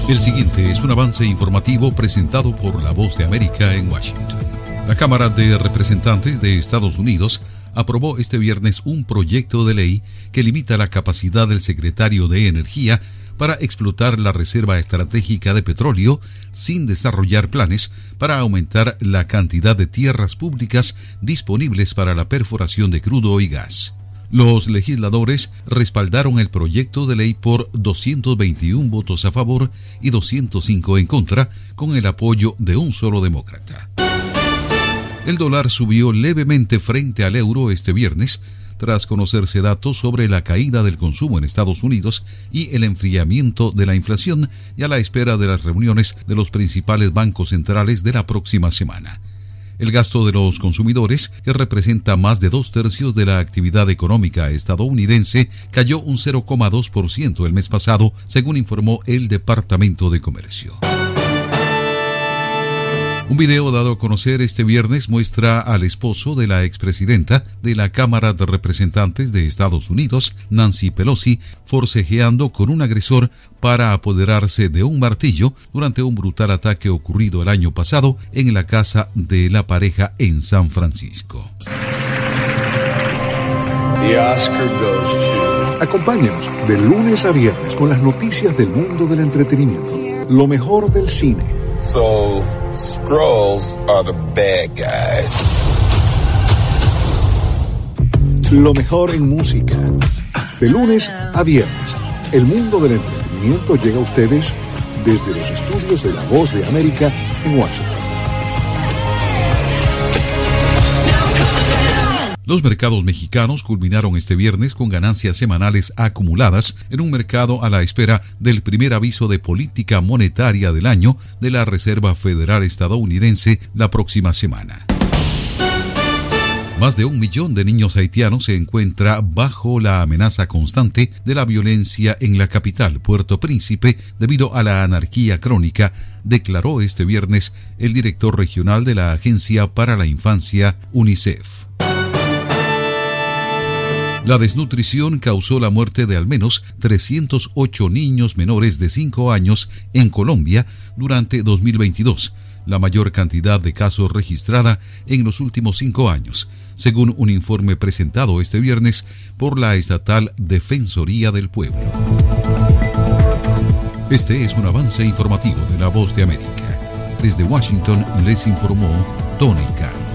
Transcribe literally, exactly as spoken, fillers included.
El siguiente es un avance informativo presentado por La Voz de América en Washington. La Cámara de Representantes de Estados Unidos aprobó este viernes un proyecto de ley que limita la capacidad del secretario de Energía para explotar la reserva estratégica de petróleo sin desarrollar planes para aumentar la cantidad de tierras públicas disponibles para la perforación de crudo y gas. Los legisladores respaldaron el proyecto de ley por doscientos veintiún votos a favor y doscientos cinco en contra, con el apoyo de un solo demócrata. El dólar subió levemente frente al euro este viernes, tras conocerse datos sobre la caída del consumo en Estados Unidos y el enfriamiento de la inflación, y a la espera de las reuniones de los principales bancos centrales de la próxima semana. El gasto de los consumidores, que representa más de dos tercios de la actividad económica estadounidense, cayó un cero coma dos por ciento el mes pasado, según informó el Departamento de Comercio. Un video dado a conocer este viernes muestra al esposo de la expresidenta de la Cámara de Representantes de Estados Unidos, Nancy Pelosi, forcejeando con un agresor para apoderarse de un martillo durante un brutal ataque ocurrido el año pasado en la casa de la pareja en San Francisco. The Oscar goes to... Acompáñenos de lunes a viernes con las noticias del mundo del entretenimiento, lo mejor del cine. So, Skrulls are the bad guys. Lo mejor en música. De lunes a viernes, el mundo del entretenimiento llega a ustedes desde los estudios de La Voz de América en Washington. Los mercados mexicanos culminaron este viernes con ganancias semanales acumuladas en un mercado a la espera del primer aviso de política monetaria del año de la Reserva Federal estadounidense la próxima semana. Más de un millón de niños haitianos se encuentra bajo la amenaza constante de la violencia en la capital, Puerto Príncipe, debido a la anarquía crónica, declaró este viernes el director regional de la Agencia para la Infancia, UNICEF. La desnutrición causó la muerte de al menos trescientos ocho niños menores de cinco años en Colombia durante dos mil veintidós, la mayor cantidad de casos registrada en los últimos cinco años, según un informe presentado este viernes por la estatal Defensoría del Pueblo. Este es un avance informativo de La Voz de América. Desde Washington les informó Tony Cano.